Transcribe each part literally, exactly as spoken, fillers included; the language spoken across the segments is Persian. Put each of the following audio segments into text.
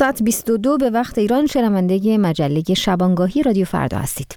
ساعت بیست و دو به وقت ایران شنونده مجله شبانگاهی رادیو فردا هستید.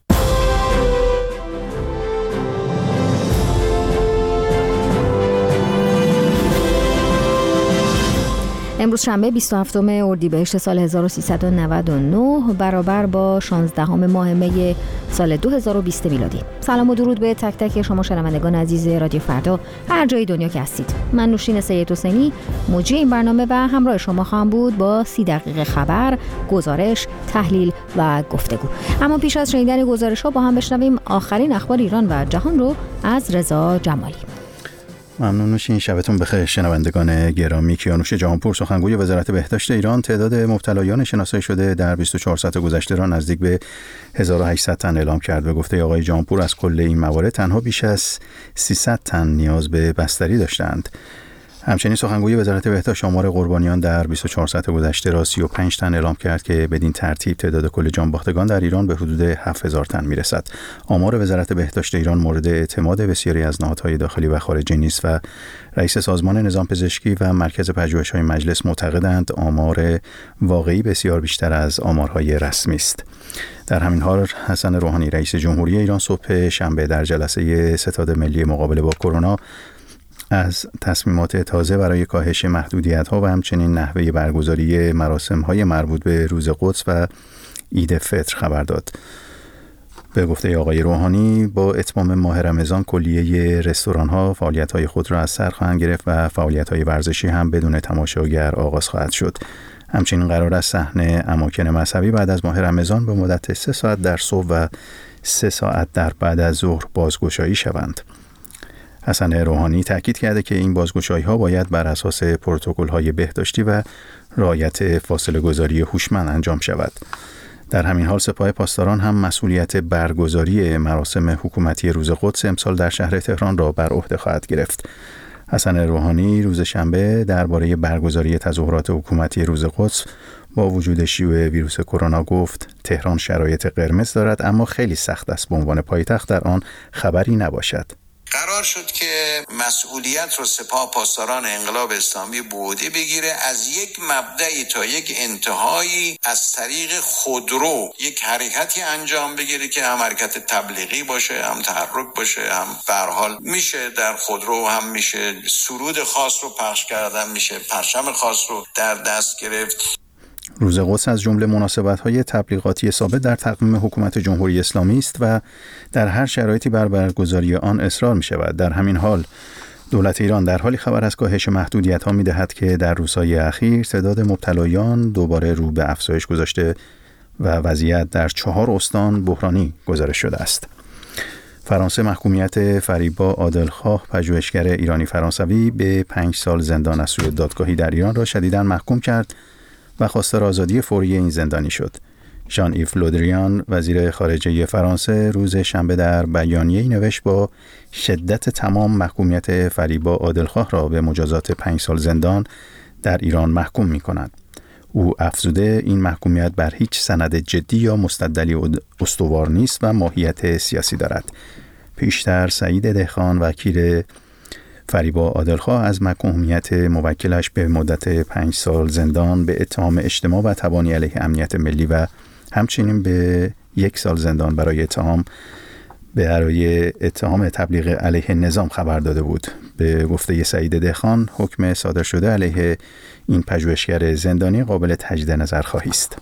امروز شنبه بیست و هفتم اردیبهشت سال هزار و سیصد و نود و نه برابر با شانزدهم ماه می سال دو هزار و بیست میلادی. سلام و درود به تک تک شما شنوندگان عزیز رادیو فردا هر جای دنیا که هستید. من نوشین سید حسینی مجری این برنامه و همراه شما خواهم بود با سی دقیقه خبر، گزارش، تحلیل و گفتگو. اما پیش از شنیدن گزارش‌ها با هم بشنویم آخرین اخبار ایران و جهان رو از رضا جمالی. ممنون نوشین. شبتون بخیر شنوندگان گرامی. کیانوش جهانپور سخنگوی وزارت بهداشت ایران تعداد مبتلایان شناسایی شده در بیست و چهار ساعت گذشته را نزدیک به هزار و هشتصد تن اعلام کرد. به گفته آقای جهانپور از کل این موارد تنها بیش از سیصد تن نیاز به بستری داشتند. همچنین سخنگوی وزارت بهداشت آمار قربانیان در بیست و چهار ساعت گذشته را سی و پنج تن اعلام کرد که بدین ترتیب تعداد کل جانباختگان در ایران به حدود هفت هزار تن میرسد. آمار وزارت بهداشت ایران مورد اعتماد بسیاری از نهادهای داخلی و خارجی نیست و رئیس سازمان نظام پزشکی و مرکز پژوهش‌های مجلس معتقدند آمار واقعی بسیار بیشتر از آمارهای رسمی است. در همین حال حسن روحانی رئیس جمهوری ایران صبح شنبه در جلسه ستاد ملی مقابله با کرونا از تصمیمات تازه برای کاهش محدودیت‌ها و همچنین نحوه برگزاری مراسم‌های مربوط به روز قدس و عید فطر خبر داد. به گفته آقای روحانی با اتمام ماه رمضان کلیه رستوران‌ها فعالیت‌های خود را از سر خواهند گرفت و فعالیت‌های ورزشی هم بدون تماشاگر آغاز خواهد شد. همچنین قرار است صحن اماکن مذهبی بعد از ماه رمضان به مدت سه ساعت در صبح و سه ساعت در بعد از ظهر بازگشایی شوند. حسن روحانی تاکید کرده که این بازگشایی‌ها باید بر اساس پروتکل‌های بهداشتی و رعایت فاصله گذاری هوشمند انجام شود. در همین حال سپاه پاسداران هم مسئولیت برگزاری مراسم حکومتی روز قدس امسال در شهر تهران را بر عهده خواهد گرفت. حسن روحانی روز شنبه درباره برگزاری تظاهرات حکومتی روز قدس با وجود شیوع ویروس کرونا گفت تهران شرایط قرمز دارد اما خیلی سخت است به عنوان پایتخت در آن خبری نباشد. قرار شد که مسئولیت رو سپاه پاسداران انقلاب اسلامی به عهده بگیره، از یک مبدأی تا یک انتهایی از طریق خودرو یک حرکتی انجام بگیره که هم حرکت تبلیغی باشه، هم تحرک باشه، هم به هر حال میشه در خودرو هم میشه سرود خاص رو پخش کردن، میشه پرچم خاص رو در دست گرفت. روز قدس از جمله مناسبت‌های تبلیغاتی ثابت در تقویم حکومت جمهوری اسلامی است و در هر شرایطی بر برگزاری آن اصرار می‌شود. در همین حال دولت ایران در حالی خبر از کاهش محدودیت‌ها می‌دهد که در روزهای اخیر تعداد مبتلایان دوباره رو به افزایش گذاشته و وضعیت در چهار استان بحرانی گزارش شده است. فرانسه محکومیت فریبا عادلخواه پژوهشگر ایرانی فرانسوی به پنج سال زندان از سوی دادگاهی در ایران را شدیداً محکوم کرد و خواستار آزادی فوری این زندانی شد. ژان ایو لودریان وزیر خارجه فرانسه روز شنبه در بیانیه‌ای نوشت با شدت تمام محکومیت فریبا عادلخواه را به مجازات پنج سال زندان در ایران محکوم می‌کند. او افزوده این محکومیت بر هیچ سند جدی یا مستدلی استوار نیست و ماهیت سیاسی دارد. پیشتر سعید دهخان وکیل فریبا عادلخواه از محکومیت موکلش به مدت پنج سال زندان به اتهام اجتماع و تبانی علیه امنیت ملی و همچنین به یک سال زندان برای اتهام برای اتهام تبلیغ علیه نظام خبر داده بود. به گفته سعید دهخان حکم صادر شده علیه این پژوهشگر زندانی قابل تجدید نظرخواهی است.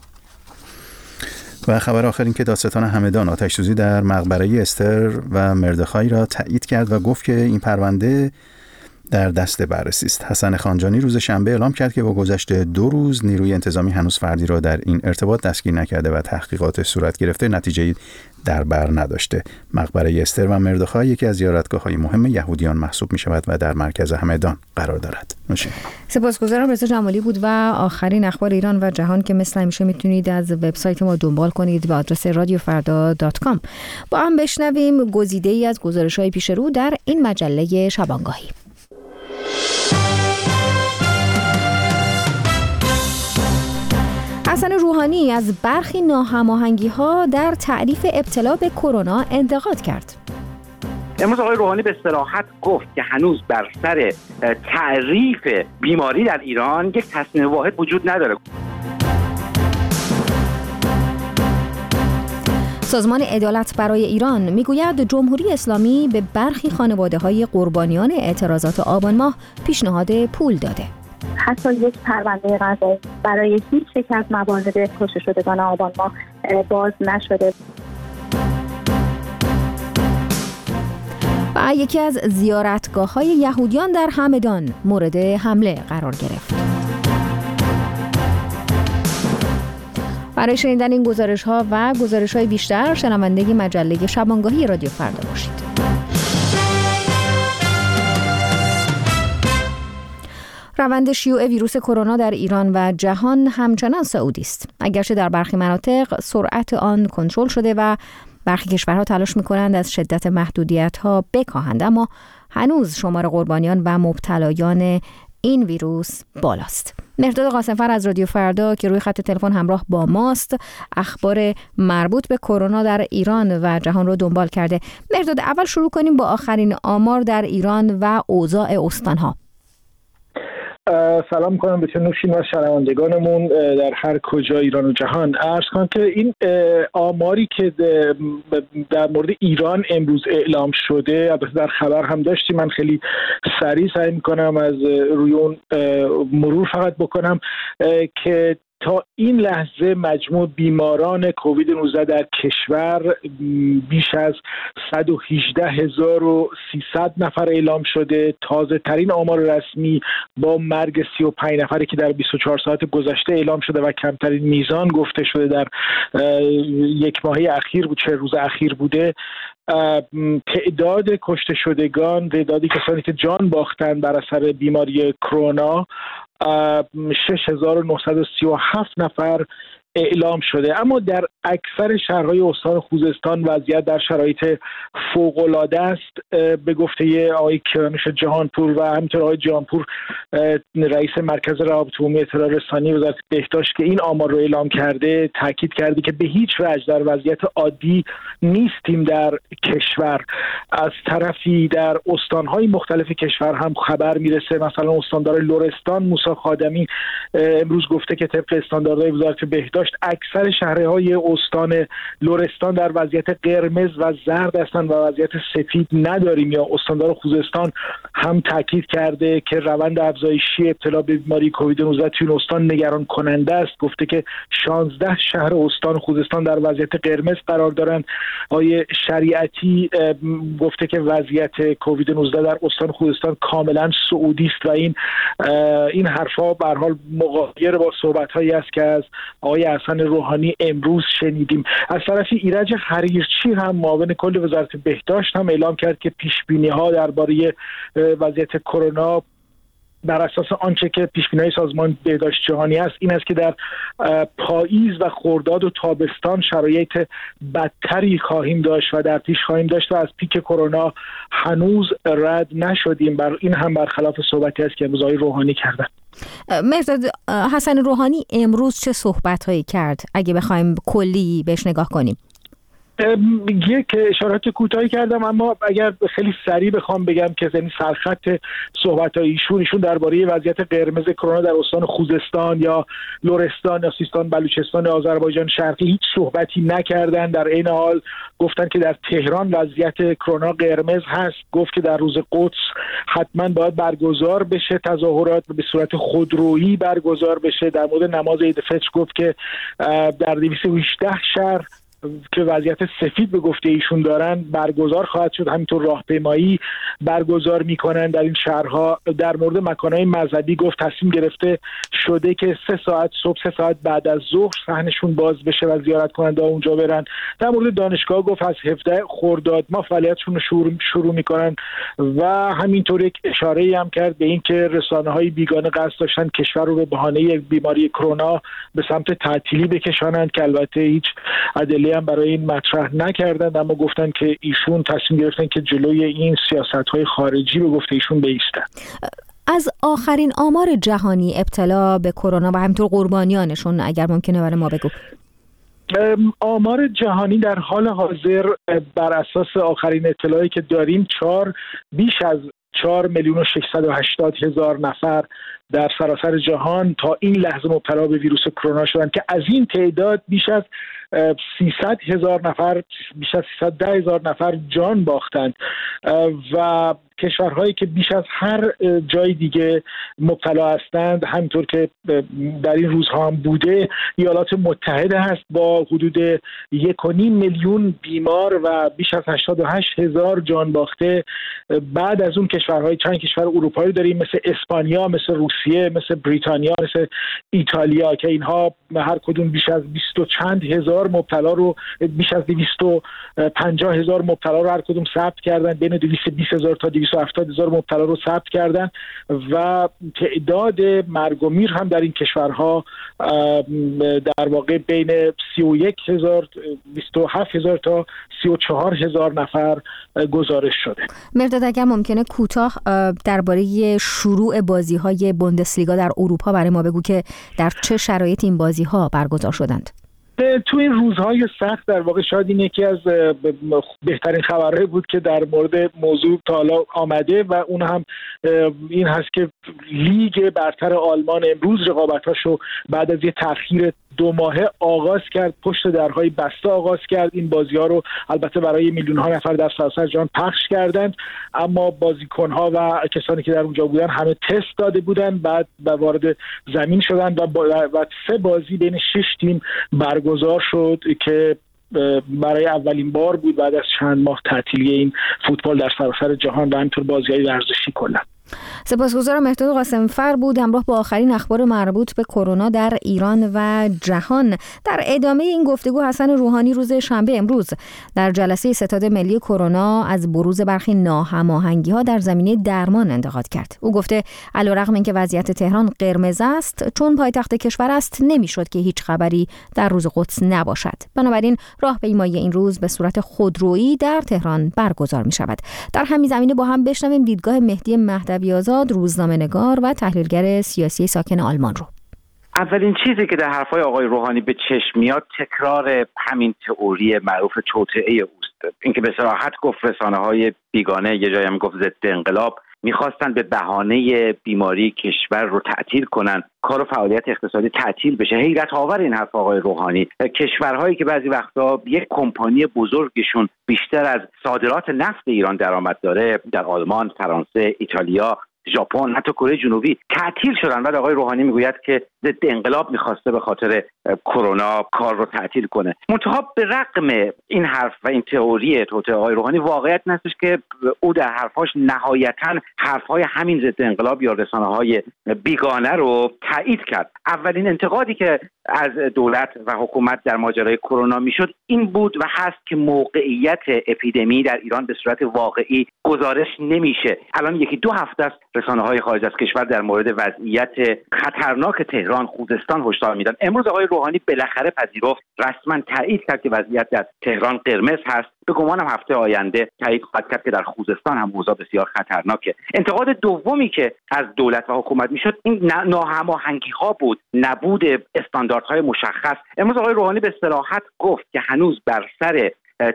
و خبر آخر این که دادستان همدان آتش‌سوزی در مقبره استر و مردخای را تایید کرد و گفت که این پرونده در دست بررسی است. حسن خانجانی روز شنبه اعلام کرد که با گذشت دو روز نیروی انتظامی هنوز فردی را در این ارتباط دستگیر نکرده و تحقیقات صورت گرفته نتیجه‌ای در بر نداشته. مقبره استر و مردخای یکی از زیارتگاه‌های مهم یهودیان محسوب می‌شود و در مرکز همدان قرار دارد. نوشین. سپاسگزارم. رضا جمالی بود و آخرین اخبار ایران و جهان که مثل همیشه میتونید از وبسایت ما دنبال کنید به آدرس رادیو فردا دات کام. با هم بشنویم گزیده‌ای از گزارش‌های پیش رو در این مجله شبانگاهی. حسن روحانی از برخی ناهماهنگی‌ها در تعریف ابتلا به کرونا انتقاد کرد. امروز آقای روحانی به صراحت گفت که هنوز بر سر تعریف بیماری در ایران یک تصمیم واحد وجود نداره. سازمان عدالت برای ایران میگوید جمهوری اسلامی به برخی خانواده‌های قربانیان اعتراضات آبان ماه پیشنهاد پول داده. حتی یک پرونده قضایی برای هیچ یک از موارد کشته شدگان آبان ماه باز نشده. و یکی از زیارتگاه‌های یهودیان در همدان مورد حمله قرار گرفت. برای شنیدن این گزارش‌ها و گزارش‌های بیشتر شنونده مجله شبانگاهی رادیو فردا باشید. روند شیوع ویروس کرونا در ایران و جهان همچنان صعودی است. اگرچه در برخی مناطق سرعت آن کنترل شده و برخی کشورها تلاش می‌کنند از شدت محدودیت‌ها بکاهند، اما هنوز شمار قربانیان و مبتلایان این ویروس بالاست. مهرداد قاسمفر از رادیو فردا که روی خط تلفن همراه با ماست اخبار مربوط به کرونا در ایران و جهان رو دنبال کرده. مهرداد، اول شروع کنیم با آخرین آمار در ایران و اوضاع استان‌ها. سلام می‌کنم به تو نوشین و شنوندگانمون در هر کجا ایران و جهان. عرض کنم که این آماری که در مورد ایران امروز اعلام شده، البته در خبر هم داشتیم، من خیلی سریع سعی می‌کنم از روی اون مرور فقط بکنم که تا این لحظه مجموع بیماران کووید نوزده در کشور بیش از صد و هجده هزار و سیصد نفر اعلام شده. تازه ترین آمار رسمی با مرگ سی و پنج نفری که در بیست و چهار ساعت گذشته اعلام شده و کمترین میزان گفته شده در یک ماهه اخیر بود، چه روز اخیر بوده. تعداد کشته شدگان، تعداد کسانی که جان باختن بر اثر بیماری کرونا شش هزار و نهصد و سی و هفت نفر اعلام شده. اما در اکثر شهرهای استان خوزستان وضعیت در شرایط فوق‌العاده است. به گفته آقای کیانوش جهانپور و همینطور آقای جهانپور رئیس مرکز روابط عمومی اطلاع رسانی وزارت بهداشت که این آمار رو اعلام کرده، تاکید کرده که به هیچ وجه در وضعیت عادی نیستیم در کشور. از طرفی در استانهای مختلف کشور هم خبر میرسه، مثلا استاندار لرستان موسی خادمی امروز گفته که طبق استانداردهای وزارت بهداشت اکثر شهرهای استان لرستان در وضعیت قرمز و زرد هستند و وضعیت سفید نداریم. یا استاندار خوزستان هم تاکید کرده که روند افزایشی ابتلا به بیماری کووید نوزده توی استان نگران کننده است. گفته که شانزده شهر استان خوزستان در وضعیت قرمز قرار دارند. آقای شریعتی گفته که وضعیت کووید نوزده در استان خوزستان کاملا صعودی است و این این حرفا به هر حال مغایر با صحبت‌هایی است که از آقای حسن روحانی امروز شنیدیم. از طرفی ایرج حریرچی هم معاون کل وزارت بهداشت هم اعلام کرد که پیش‌بینی‌ها درباره وضعیت کرونا بر اساس آنچه که پیش‌بینی‌های سازمان بهداشت جهانی است این است که در پاییز و خرداد و تابستان شرایط بدتری خواهیم داشت و در پیش خواهیم داشت و از پیک کرونا هنوز رد نشدیم. بر این هم برخلاف صحبتی است که امروز آقای روحانی کردن. مهرداد، حسن روحانی امروز چه صحبت‌هایی کرد اگه بخوایم کلی بهش نگاه کنیم؟ یک اشارات کوتاهی کردم، اما اگر خیلی سریع بخوام بگم که یعنی سرخط صحبت‌های ایشون ایشون درباره وضعیت قرمز کرونا در استان خوزستان یا لرستان یا سیستان بلوچستان یا آذربایجان شرقی هیچ صحبتی نکردن. در این حال گفتن که در تهران وضعیت کرونا قرمز هست. گفت که در روز قدس حتما باید برگزار بشه تظاهرات به صورت خودرویی برگزار بشه. در مورد نماز عید فطر گفت که در دویست و هجده شهر که وضعیت سفید به گفته ایشون دارن برگزار خواهد شد. همینطور راهپیمایی برگزار میکنن در این شهرها. در مورد مکانهای مذهبی گفت تصمیم گرفته شده که سه ساعت صبح سه ساعت بعد از ظهر صحنشون باز بشه و زیارت کننده ها اونجا برن. در مورد دانشگاه گفت از هفدهم خرداد ما فعالیتشون رو شروع, شروع میکنن و همینطور یک اشاره‌ای هم کرد به این که رسانه‌های بیگانه قصد داشتن کشور رو به بهانه بیماری کرونا به سمت تعطیلی بکشانند که البته هیچ ادله هم برای این مطرح نکردند، اما گفتن که ایشون تصمیم گرفتن که جلوی این سیاست‌های خارجی به گفته ایشون بایستن. از آخرین آمار جهانی ابتلا به کرونا و همینطور قربانیانشون اگر ممکنه برای ما بگو. آمار جهانی در حال حاضر بر اساس آخرین اطلاعی که داریم چهار بیش از چهار میلیون و ششصد و هشتاد هزار نفر در سراسر جهان تا این لحظه مبتلا به ویروس کرونا شدن که از این تعداد بیش از سیصد هزار نفر بیش از سیصد و ده هزار نفر جان باختند و کشورهایی که بیش از هر جای دیگه مبتلا هستند، همینطور که در این روزها هم بوده، ایالات متحده هست با حدود یک و نیم میلیون بیمار و بیش از هشتاد و هشت هزار جان باخته. بعد از اون کشورهای چند کشور اروپایی داریم مثل اسپانیا، مثل روسیه، مثل بریتانیا، مثل ایتالیا که اینها هر کدوم بیش از بیست و چند هزار مبتلا رو بیش از دویست و پنجاه هزار مبتلا رو هر کدوم ثبت کردن، بین دویست و بیست هزار تا دویست و هفتاد هزار مبتلا رو ثبت کردن و تعداد مرگ و میر هم در این کشورها در واقع بین سی و یک هزار بیست و هفت هزار تا سی و چهار هزار نفر گزارش شده. مرداد اگر ممکنه کوتاه درباره شروع بازی‌های بوندسلیگا در اروپا برای ما بگو که در چه شرایط این بازی‌ها برگزار شدند؟ تو این روزهای سخت در واقع شاید این یکی از بهترین خبرهای بود که در مورد موضوع تا حالا آمده و اون هم این هست که لیگ برتر آلمان امروز رقابتاشو بعد از یه تأخیر دو ماهه آغاز کرد، پشت درهای بسته آغاز کرد. این بازی‌ها رو البته برای میلیون‌ها نفر در سراسر جهان پخش کردند، اما بازیکن‌ها و کسانی که در اونجا بودن همه تست داده بودند، بعد وارد زمین شدند و, و سه بازی بین شش تیم برگزار شد که برای اولین بار بود بعد از چند ماه تعطیلی این فوتبال در سراسر جهان و همینطور بازی‌های ورزشی کلا. سپاسگزارم. مهداد قاسم‌فر بود همراه با آخرین اخبار مربوط به کرونا در ایران و جهان. در ادامه این گفتگو حسن روحانی روز شنبه امروز در جلسه ستاد ملی کرونا از بروز برخی ناهماهنگی‌ها در زمینه درمان انتقاد کرد. او گفته علیرغم اینکه وضعیت تهران قرمز است، چون پایتخت کشور است نمی‌شد که هیچ خبری در روز قدس نباشد. بنابراین راهپیمایی این روز به صورت خودرویی در تهران برگزار می‌شود. در همین زمینه با هم بشنویم دیدگاه مهدی مهدوی آزاد، روزنامه‌نگار و تحلیلگر سیاسی ساکن آلمان رو. اولین چیزی که در حرفای آقای روحانی به چشم میاد تکرار همین تئوری معروف توطئه اوست. اینکه به صراحت گفت رسانه‌های بیگانه، یه جایی هم گفت ضد انقلاب، میخواستن به بهانه بیماری کشور رو تعطیل کنن، کار و فعالیت اقتصادی تعطیل بشه. حیرت آور این حرف آقای روحانی. کشورهایی که بعضی وقتا یک کمپانی بزرگشون بیشتر از صادرات نفت ایران درآمد داره، در آلمان، فرانسه، ایتالیا، ژاپن، حتی کره جنوبی تعطیل شدن. بعد آقای روحانی میگوید که ضد انقلاب میخواسته به خاطر کرونا کار رو تعطیل کنه. منتها به رغم این حرف و این تئوری توطئه آقای روحانی، واقعیت نستش که او در حرفاش نهایتاً حرفهای همین ضد انقلاب یا رسانه‌های بیگانه رو تایید کرد. اولین انتقادی که از دولت و حکومت در ماجرای کرونا میشد این بود و هست که موقعیت اپیدمی در ایران به صورت واقعی گزارش نمیشه. الان یکی دو هفته است رسانه‌های خارج از کشور در مورد وضعیت خطرناک تهران، خوزستان هشدار میدن. امروز آقای روحانی بالاخره پذیرفت، رسما تایید کرد که وضعیت در تهران قرمز هست. به گمانم هفته آینده تایید خواهد کرد که در خوزستان هم اوضاع بسیار خطرناکه. انتقاد دومی که از دولت و حکومت میشد این ناهماهنگی‌ها بود، نبود استانداردهای مشخص. امروز آقای روحانی به صراحت گفت که هنوز بر سر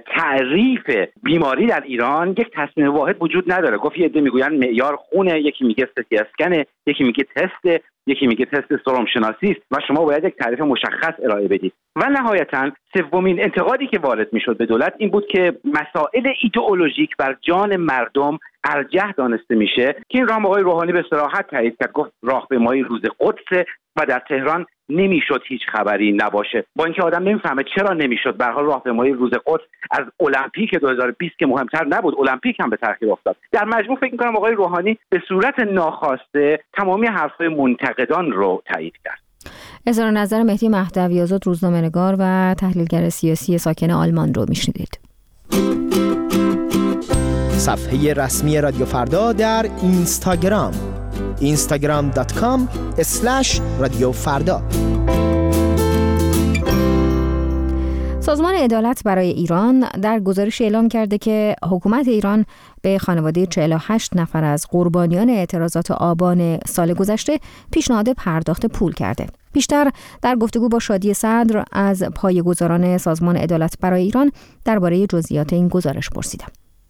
تعریف بیماری در ایران یک تصمیم واحد وجود نداره. گفت یه عده میگوین معیار خونه، یکی میگه سی اسکنه، یکی میگه تست، یکی میگه تست سرم شناسی است و شما باید یک تعریف مشخص ارائه بدید. و نهایتاً سومین انتقادی که وارد میشد به دولت این بود که مسائل ایدئولوژیک بر جان مردم ارجح دانسته میشه که این راه آقای روحانی به صراحت تایید کرد. گفت راهپیمایی روز قدس و در تهران نمیشد هیچ خبری نباشه. با اینکه آدم نمیفهمه چرا نمیشد. به هر حال راهپیمایی روز قدس از المپیک دو هزار و بیست که مهمتر نبود، المپیک هم به تأخیر افتاد. در مجموع فکر می‌کنم آقای روحانی به صورت ناخواسته تمامی حرفهای منتقدان رو تایید کرد. اظهار نظر مهدی مهدوی آزاد، روزنامه‌نگار و تحلیلگر سیاسی ساکن آلمان رو میشنیدید. صفحه رسمی رادیو فردا در اینستاگرام اینستاگرام دات کام اسلش رادیو فردا. سازمان عدالت برای ایران در گزارش اعلام کرده که حکومت ایران به خانواده چهل و هشت نفر از قربانیان اعتراضات آبان سال گذشته پیشنهاد پرداخت پول کرده. بیشتر در گفتگو با شادی صدر از پایه‌گذاران سازمان عدالت برای ایران درباره جزئیات این گزارش پرسیدم.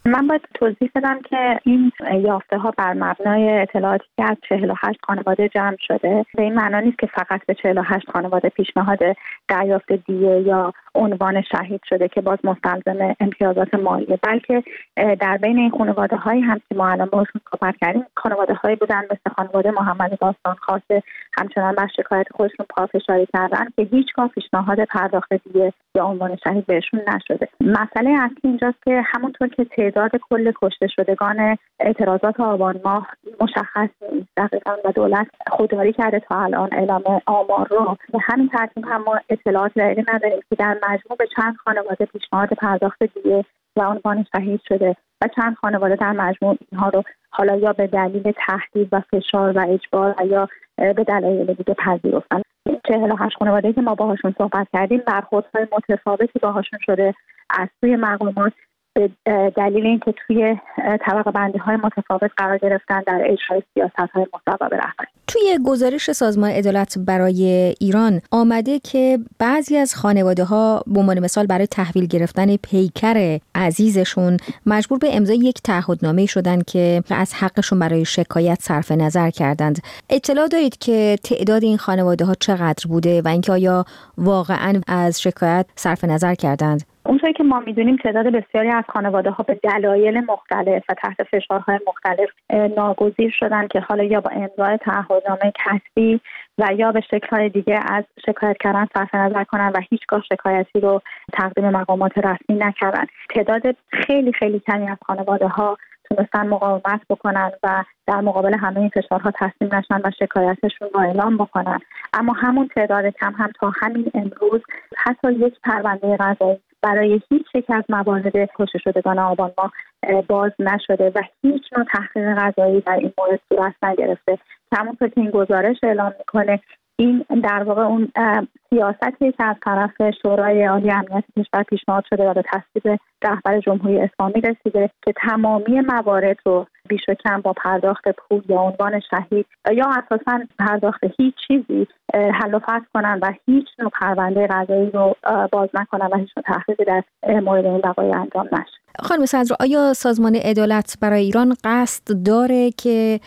من باید توضیح بدم که این یافته ها بر مبنای اطلاعاتی که از چهل و هشت خانواده جمع شده به این معنا نیست که فقط به چهل و هشت خانواده پیشنهاد دریافت دیه یا عنوان شهید شده که باز مستلزم امتیازات مالیه، بلکه در بین این خانواده هایی هم که ما الان باشون صحبت کردیم خانواده هایی بودن مثل خانواده محمد داستان خاصه همچنان بر شکایت خودشون پافشاری کردن که هیچگاه پیشنهاد پرداخت دیه یا عنوان شهید بهشون نشده. مسئله اصلی اینجاست که همونطور که تعداد کل کشته شدگان اعتراضات آبان ماه مشخص نیست دقیقاً و دولت خودداری کرده تا الان اعلام آمار رو، به همین ترتیب هم ما اطلاعات دقیقی نداریم که در مجموع به چند خانواده پیشنهاد پرداخت دیه و عنوان شهید شده و چند خانواده در مجموع اینها رو حالا یا به دلیل تهدید و فشار و اجبار و یا به دلایل دیگه پذیرفتن. چهل و هشت خانواده‌ای که ما باهاشون صحبت کردیم برخوردهای متفاوتی باهاشون شده از سوی مقامات به دلیل اینکه توی طبقه بندی های متفاوت قرار گرفتن در اجرای سیاست های مصوب رهبری. توی گزارش سازمان عدالت برای ایران آمده که بعضی از خانواده ها به عنوان مثال برای تحویل گرفتن پیکر عزیزشون مجبور به امضای یک تعهدنامه شدن که از حقشون برای شکایت صرف نظر کردند. اطلاع دارید که تعداد این خانواده ها چقدر بوده و اینکه آیا واقعاً از شکایت صرف نظر کردند؟ اونطوری که ما میدونیم تعداد بسیاری از خانواده ها به دلایل مختلف و تحت فشارهای مختلف ناگزیر شدن که حالا یا با امضای تعهدنامه کتبی و یا به شکل‌های دیگه از شکایت کردن صرف نظر کنن و هیچگاه شکایتی رو تقدیم مقامات رسمی نکردن. تعداد خیلی خیلی کمی از خانواده ها تونستن مقاومت بکنن و در مقابل همه این فشارها تسلیم نشن و شکایتشون رو اعلام بکنن، اما همون تعداد کم هم تا همین امروز حتی یک پرونده قضایی برای هیچ یک از موارد کشته شدگان آبان ماه باز نشده و هیچ نوع تحقیق قضایی در این مورد صورت نگرفته. همونطور که این گزارش اعلام میکنه این در واقع اون سیاستی که از طرف شورای عالی امنیت کشور پیشنهاد شده و به تصویب رهبر جمهوری اسلامی رسیده که تمامی موارد رو بیش و کم با پرداخت پول یا عنوان شهید یا اساساً پرداخت هیچ چیزی حل و فصل کنن و هیچ نوع پرونده قضایی رو باز نکنن و هیچ نوع تحقیقی در مورد این وقایع انجام نشه. خانم صدر، آیا سازمان عدالت برای ایران قصد داره که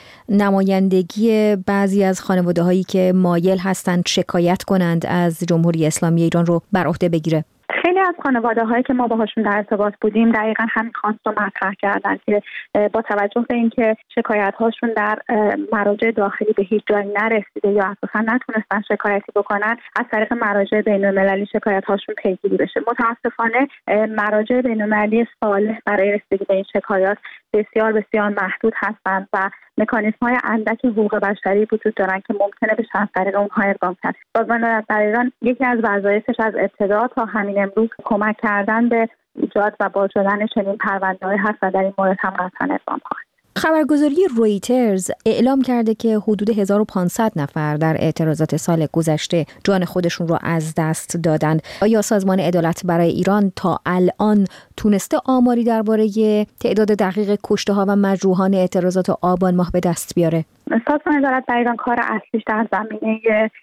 نمایندگی بعضی از خانواده هایی که مایل هستند شکایت کنند از جمهوری اسلامی ایران رو بر عهده بگیره؟ خیلی از خانواده هایی که ما باهاشون در ارتباط بودیم دقیقاً همین خواست رو مطرح کردن که با توجه به اینکه شکایت هاشون در مراجع داخلی به هیچ جایی نرسیده یا اساساً نتونستن شکایتی بکنن، از طریق مراجع بین‌المللی شکایت هاشون پیگیری بشه. متاسفانه مراجع بین‌المللی صالح برای رسیدگی به این شکایات بسیار بسیار محدود هستند و مکانیزم‌های اندک حقوق بشری وجود دارن که ممکنه به از طریق اونها اقدام کرد. سازمان عدالت برای ایران یکی از وظایفش از ابتدا تا همین امروز کمک کردن به ایجاد و باز شدن چنین پرونده‌هایی هست و در این مورد هم قطعاً اقدام خواهد. خبرگزاری رویترز اعلام کرده که حدود هزار و پانصد نفر در اعتراضات سال گذشته جان خودشون رو از دست دادند. آیا سازمان عدالت برای ایران تا الان تونسته آماری درباره تعداد دقیق کشته‌ها و مجروحان اعتراضات آبان ماه به دست بیاره؟ سازمان عدالت برای ایران کار اصلیش در زمینه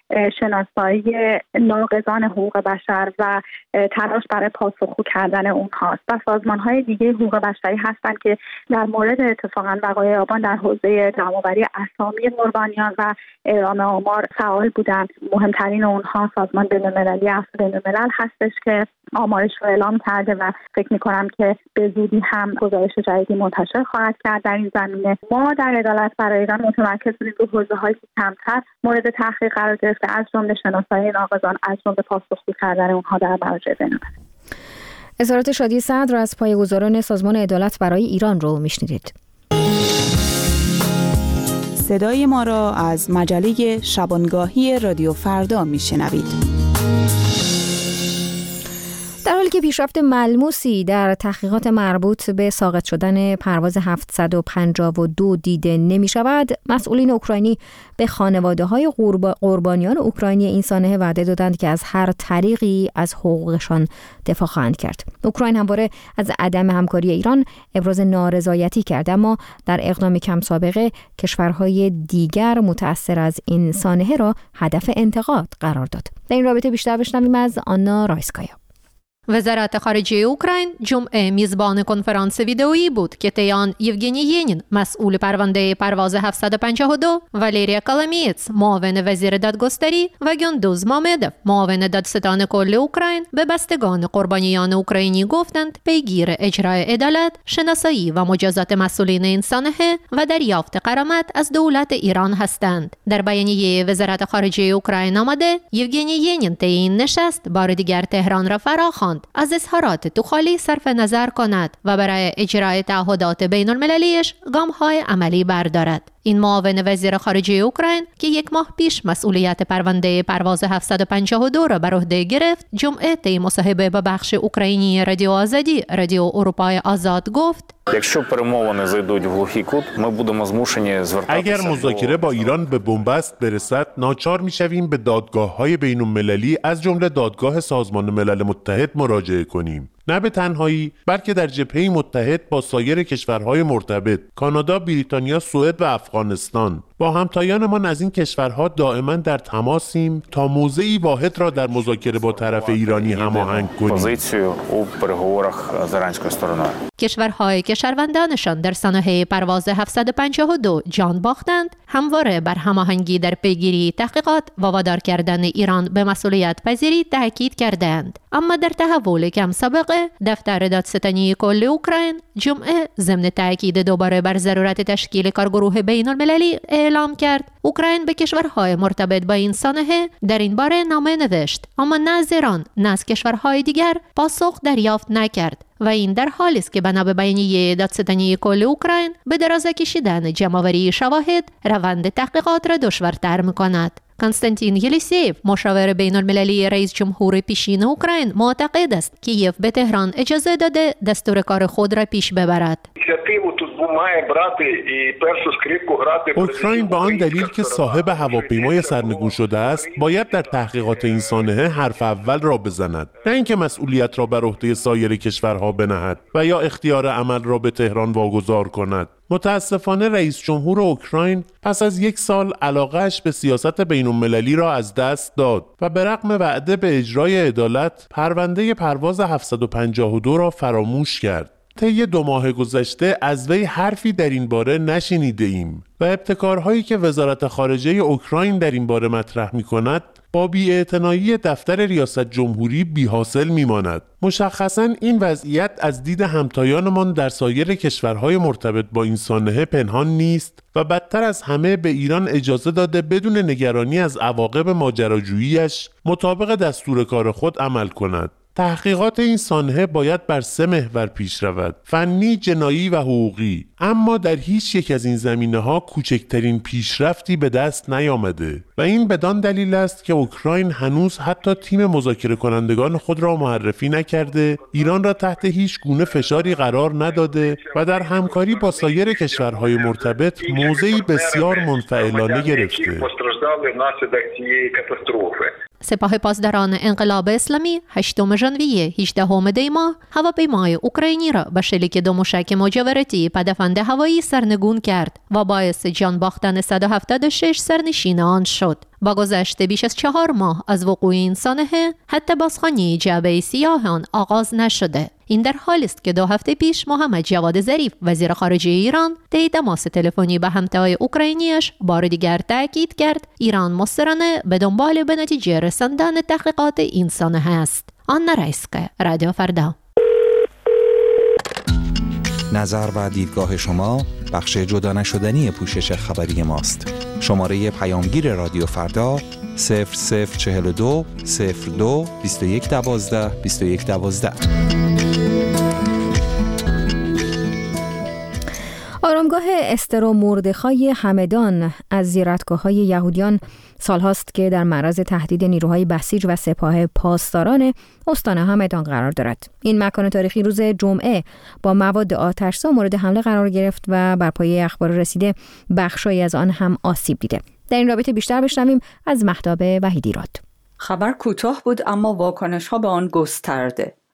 شناسایی ناقضان حقوق بشر و تلاش برای پاسخگو کردن اونهاست و سازمان‌های دیگه حقوق بشری هستند که در مورد اتفاقاً وقایع آبان در حوزه جمع‌آوری اسامی قربانیان و اعلام آمار فعال بودند. مهمترین اونها سازمان بین‌المللی عفو بین‌الملل هستش که آمارش رو اعلام کرده و فکر می‌کنم که به زودی هم گزارش جدیدی منتشر خواهد کرد در این زمینه. ما در عدالت برای ایران متمرکز بودیم رو حوزه‌هایی که کمتر مورد تحقیق قرار گرفته، از جمله شناسایی ناقضان، از جمله پاسخگو کردن اونها در مراجع بین‌المللی. اظهارات شادی صدر از پایه‌گذاران سازمان عدالت برای ایران رو میشنیدید. صدای ما را از مجله شبانگاهی رادیو فردا میشنوید. در حالی که پیشرفت ملموسی در تحقیقات مربوط به ساقط شدن پرواز هفتصد و پنجاه و دو دیده نمی شود، مسئولین اوکراینی به خانواده‌های قربانیان اوکراینی این سانحه وعده دادند که از هر طریقی از حقوقشان دفاع خواهند کرد. اوکراین همواره از عدم همکاری ایران ابراز نارضایتی کرد، اما در اقدامی کم سابقه کشورهای دیگر متأثر از این سانحه را هدف انتقاد قرار داد. در این رابطه بیشتر بشنویم از آنا رایسکایا. وزارت خارجه اوکراین جمعه میزبان کنفرانس ویدئویی بود که طی آن یوگنی ینین مسئول پرونده پرواز هفتصد و پنجاه و دو، والریا کالامیتس معاون وزیر دادگستری و گندوز مامدف معاون دادستان کل اوکراین به بستگان قربانیان اوکراینی گفتند پیگیر اجرای عدالت، شناسایی و مجازات مسئولین این سانحه و دریافت غرامت از دولت ایران هستند. در بیانیه وزارت خارجه اوکراین آمده یوگنی ینین طی این نشست بار دیگر تهران را فراخواند از اظهارات توخالی صرف نظر کند و برای اجرای تعهدات بین المللیش گام‌های عملی بردارد. این معاون وزیر خارجه اوکراین که یک ماه پیش مسئولیت پرونده پرواز هفتصد و پنجاه و دو را بر عهده گرفت، جمعه طی مصاحبه با بخش اوکراینی رادیو آزادی، رادیو اروپای آزاد گفت: اگر مذاکره با ایران به بنبست برسد، ناچار می‌شویم به دادگاه‌های بین‌المللی از جمله دادگاه سازمان ملل متحد مراجعه کنیم. نه به تنهایی، بلکه در جبهه متحد با سایر کشورهای مرتبط، کانادا، بریتانیا، سوئد و افغانستان. با همتایانمان از این کشورها دائما در تماسیم تا موضعی واحد را در مذاکره با طرف ایرانی هماهنگ کنیم. کشورهای که شهروندانشان در سانحه پرواز هفتصد و پنجاه و دو جان باختند، همواره بر هماهنگی در پیگیری تحقیقات و وادار کردن ایران به مسئولیت پذیری تاکید کردند. اما در تحول کم سابقه، دفتر دادستانی کل اوکراین جمعه ضمن تاکید دوباره بر ضرورت تشکیل کارگروه بین المللی اعلام کرد اوکراین به کشورهای مرتبط با این سانحه در این باره نامه نوشت، اما نه از ایران نه از کشورهای دیگر پاسخ دریافت نکرد و این در حالی است که بنا به بیانیه دادستانی کل اوکراین به دراز کشیدن جمع‌آوری شواهد روند تحقیقات را دشوارتر می‌کند. کنستانتین یلیسیف، مشاور بین المللی رئیس جمهور پیشین اوکراین، معتقد است که کیف به تهران اجازه داده دستور کار خود را پیش ببرد. اوکراین با آن دلیل که صاحب هواپیمای سرنگون شده است، باید در تحقیقات این سانحه حرف اول را بزند، نه اینکه مسئولیت را بر عهده سایر کشورها بنهد و یا اختیار عمل را به تهران واگذار کند. متاسفانه رئیس جمهور اوکراین پس از یک سال علاقه‌اش به سیاست بین‌المللی را از دست داد و به رغم وعده به اجرای عدالت پرونده پرواز هفتصد و پنجاه و دو را فراموش کرد. طی دو ماه گذشته از وی حرفی در این باره نشنیده ایم و ابتکارهایی که وزارت خارجه اوکراین در این باره مطرح می‌کند با بی‌اعتنایی دفتر ریاست جمهوری بی‌حاصل می‌ماند. مشخصاً این وضعیت از دید همتایانمان در سایر کشورهای مرتبط با این سانحه پنهان نیست و بدتر از همه به ایران اجازه داده بدون نگرانی از عواقب ماجراجویی‌اش مطابق دستور کار خود عمل کند. تحقیقات این سانحه باید بر سه محور پیش رود: فنی، جنایی و حقوقی. اما در هیچ یک از این زمینه‌ها کوچکترین پیشرفتی به دست نیامده و این بدان دلیل است که اوکراین هنوز حتی تیم مذاکره کنندگان خود را معرفی نکرده، ایران را تحت هیچ گونه فشاری قرار نداده و در همکاری با سایر کشورهای مرتبط موضعی بسیار منفعلانه گرفته. سپاه پاسداران انقلاب اسلامی هشتم ژانویه هجدهم دی ماه هواپیمای اوکراینی را به شلیک دو موشک مجاورتی پدافند هوایی سرنگون کرد و باعث جان باختن صد و هفتاد و شش سرنشین آن شد. با گذشت بیش از چهار ماه از وقوع این سانحه، حتی بازخوانی جعبه سیاه آن آغاز نشده. این در حالی است که دو هفته پیش محمد جواد ظریف وزیر خارجه ایران طی تماس تلفنی با همتای اوکراینیش بار دیگر تاکید کرد ایران مصرانه به دنبال به نتیجه رساندن تحقیقات این سانحه است. آن رئیسکه، رادیو فردا. نظر و دیدگاه شما بخش جدا نشدنی پوشش خبری ماست. شماره پیامگیر رادیو فردا صفر صفر چهل و دو صفر دو بیست و یک دوازده بیست و یک دوازده. آرامگاه استر و مردخای همدان از زیارتگاه‌های یهودیان سالهاست که در معرض تهدید نیروهای بسیج و سپاه پاسداران استان همدان قرار دارد. این مکان تاریخی روز جمعه با مواد آتش‌زا مورد حمله قرار گرفت و بر پایه اخبار رسیده بخشی از آن هم آسیب دیده. در این رابطه بیشتر بشنویم از مهتاب وحیدی راد. خبر کوتاه بود اما واکنش‌ها به آن گسترده.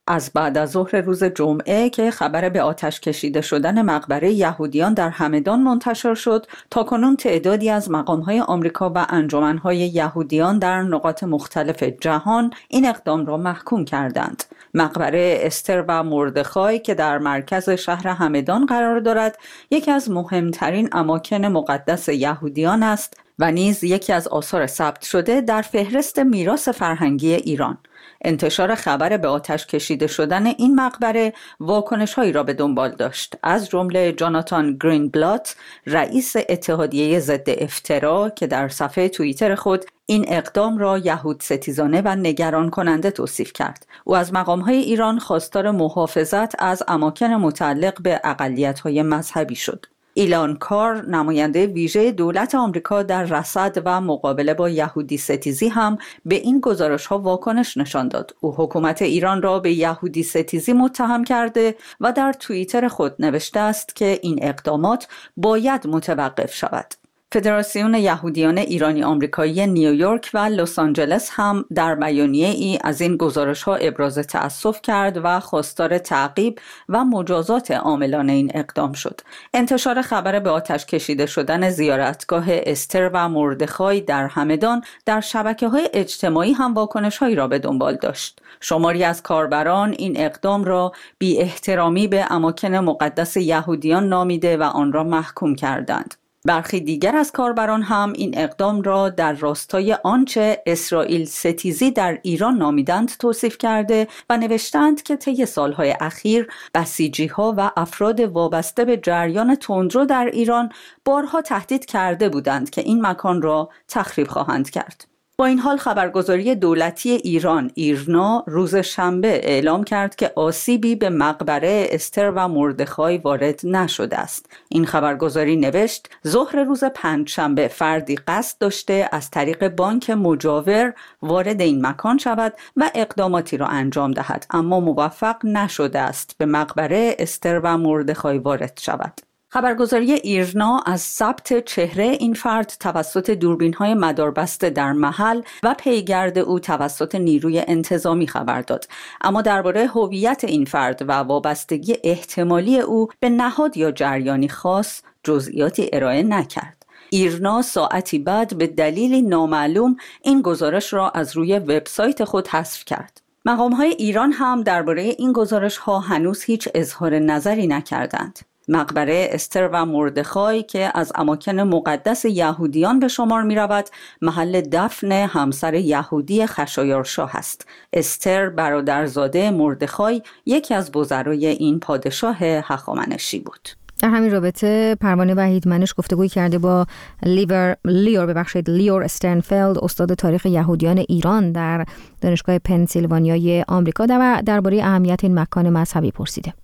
از بعد از ظهر روز جمعه که خبر به آتش کشیده شدن مقبره یهودیان در همدان منتشر شد، تاکنون تعدادی از مقام‌های آمریکا و انجمن‌های یهودیان در نقاط مختلف جهان این اقدام را محکوم کردند. مقبره استر و مردخای که در مرکز شهر همدان قرار دارد، یکی از مهمترین اماکن مقدس یهودیان است و نیز یکی از آثار ثبت شده در فهرست میراث فرهنگی ایران. انتشار خبر به آتش کشیده شدن این مقبره واکنش‌هایی را به دنبال داشت، از جمله جاناتان گرینبلات، رئیس اتحادیه ضد افترا، که در صفحه توییتر خود این اقدام را یهود ستیزانه و نگران کننده توصیف کرد. او از مقام‌های ایران خواستار محافظت از اماکن متعلق به اقلیت‌های مذهبی شد. ایلان کار، نماینده ویژه دولت آمریکا در رصد و مقابله با یهودی ستیزی، هم به این گزارش‌ها واکنش نشان داد. او حکومت ایران را به یهودی ستیزی متهم کرده و در توییتر خود نوشته است که این اقدامات باید متوقف شود. فدراسیون یهودیان ایرانی آمریکایی نیویورک و لس آنجلس هم در بیانیه ای از این گزارش‌ها ابراز تأسف کرد و خواستار تعقیب و مجازات عاملان این اقدام شد. انتشار خبر به آتش کشیده شدن زیارتگاه استر و مردخای در همدان در شبکه‌های اجتماعی هم واکنش‌هایی را به دنبال داشت. شماری از کاربران این اقدام را بی احترامی به اماکن مقدس یهودیان نامیده و آن را محکوم کردند. برخی دیگر از کاربران هم این اقدام را در راستای آنچه اسرائیل ستیزی در ایران نامیدند توصیف کرده و نوشتند که طی سالهای اخیر بسیجی‌ها و افراد وابسته به جریان تندرو در ایران بارها تهدید کرده بودند که این مکان را تخریب خواهند کرد. با این حال خبرگزاری دولتی ایران ایرنا روز شنبه اعلام کرد که آسیبی به مقبره استر و مردخای وارد نشده است. این خبرگزاری نوشت ظهر روز پنجشنبه فردی قصد داشته از طریق بانک مجاور وارد این مکان شود و اقداماتی را انجام دهد، اما موفق نشده است به مقبره استر و مردخای وارد شود. خبرگزاری ایرنا از ثبت چهره این فرد توسط دوربین‌های مداربسته در محل و پیگرد او توسط نیروی انتظامی خبر داد، اما درباره هویت این فرد و وابستگی احتمالی او به نهاد یا جریانی خاص جزئیاتی ارائه نکرد. ایرنا ساعتی بعد به دلیلی نامعلوم این گزارش را از روی وبسایت خود حذف کرد. مقام‌های ایران هم درباره این گزارش‌ها هنوز هیچ اظهار نظری نکردند. مقبره استر و مردخای که از اماکن مقدس یهودیان به شمار می رود، محل دفن همسر یهودی خشایارشاه است. استر برادرزاده مردخای یکی از وزرای این پادشاه هخامنشی بود. در همین رابطه پروانه وحیدمنش گفتگوی کرده با لیور لیور ببخشید لیور استرنفلد، استاد تاریخ یهودیان ایران در دانشگاه پنسیلوانیای آمریکا، و درباره اهمیت این مکان مذهبی پرسیده.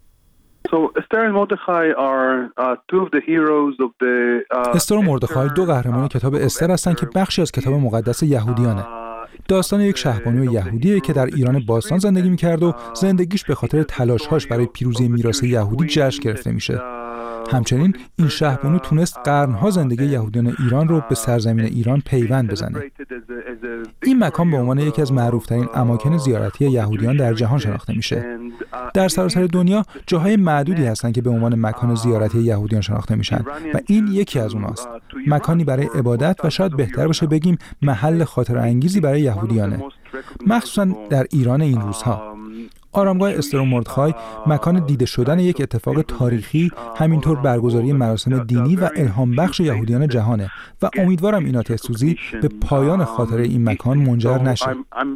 استر و مردخای دو قهرمان کتاب استر هستند که بخشی از کتاب مقدس یهودیانه. داستان یک شهبانو یهودیه که در ایران باستان زندگی می‌کرد و زندگیش به خاطر تلاش‌هاش برای پیروزی میراث یهودی جشن گرفته میشه. همچنین این شهبانو تونست قرنها زندگی یهودیان ایران رو به سرزمین ایران پیوند بزنه. این مکان به عنوان یکی از معروف‌ترین اماکن زیارتی یهودیان در جهان شناخته میشه. در سراسر دنیا جاهای معدودی هستن که به عنوان مکان زیارتی یهودیان شناخته میشن و این یکی از اوناست. مکانی برای عبادت و شاید بهتر باشه بگیم محل خاطره انگیزی برای یهودیانه، مخصوصا در ایران این روزها. آرامگاه استر و مردخای مکان دیده شدن یک اتفاق تاریخی، همینطور برگزاری مراسم دینی و الهام بخش یهودیان جهانه و امیدوارم این آتش سوزی به پایان خاطره این مکان منجر نشه.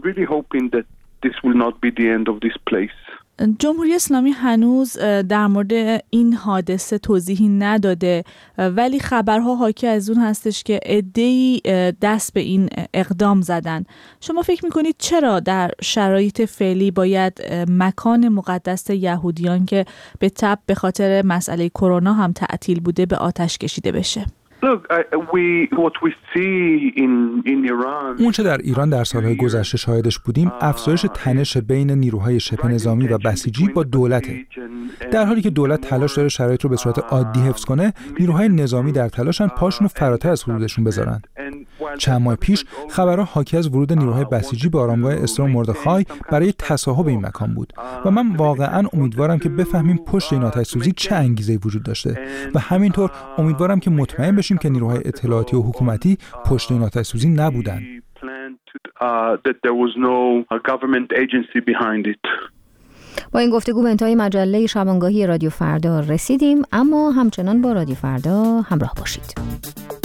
جمهوری اسلامی هنوز در مورد این حادثه توضیحی نداده، ولی خبرها حاکی از اون هستش که عده‌ای دست به این اقدام زدن. شما فکر میکنید چرا در شرایط فعلی باید مکان مقدس یهودیان که به تبع به خاطر مسئله کرونا هم تعطیل بوده به آتش کشیده بشه؟ اون چه در ایران در سالهای گذشته شاهدش بودیم افزایش تنش بین نیروهای شبه نظامی و بسیجی با دولته. در حالی که دولت تلاش داره شرایط رو به صورت عادی حفظ کنه، نیروهای نظامی در تلاشن پاشون رو فراتر از حدودشون بذارن. چند ماه پیش خبرها حاکی از ورود نیروهای بسیجی به آرامگاه استر مردخای برای تصاحب این مکان بود و من واقعا امیدوارم که بفهمیم پشت این آتش‌سوزی چه انگیزه‌ای وجود داشته و همینطور امیدوارم که مطمئن بشیم که نیروهای اطلاعاتی و حکومتی پشت این آتش‌سوزی نبودند. با این گفتگو به انتهای مجله شبانگاهی رادیو فردا رسیدیم، اما همچنان با رادیو فردا همراه باشید.